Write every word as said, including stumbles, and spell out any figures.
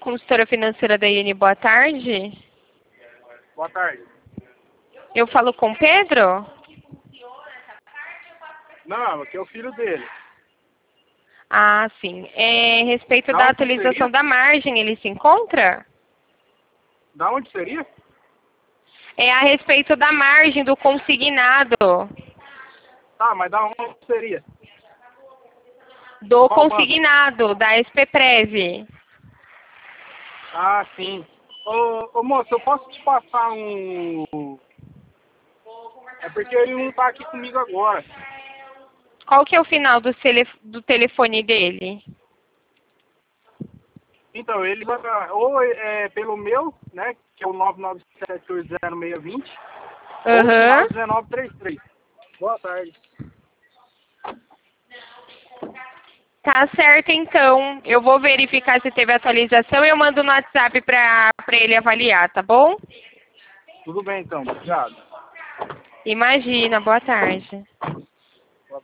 consultora financeira da I N. Boa tarde. Boa tarde. Eu falo com o Pedro? Não, aqui é o filho dele. Ah, sim. É, a respeito Da da onde atualização seria? da margem, ele se encontra? Da onde seria? É a respeito da margem do consignado. Tá, mas da onde seria? Do Qual banco? consignado, da S P Prev. Ah, sim. Ô, ô moço, eu posso te passar um... É porque ele não tá aqui comigo agora. Qual que é o final do, tele, do telefone dele? Então, ele vai... Ou é pelo meu, né? Que é o nove nove sete oito zero seis dois zero. Ou o final Aham. dezenove trinta e três. Boa tarde. Tá certo, então. Eu vou verificar se teve atualização e eu mando no WhatsApp para ele avaliar, tá bom? Tudo bem, então. Obrigado. Imagina, boa tarde.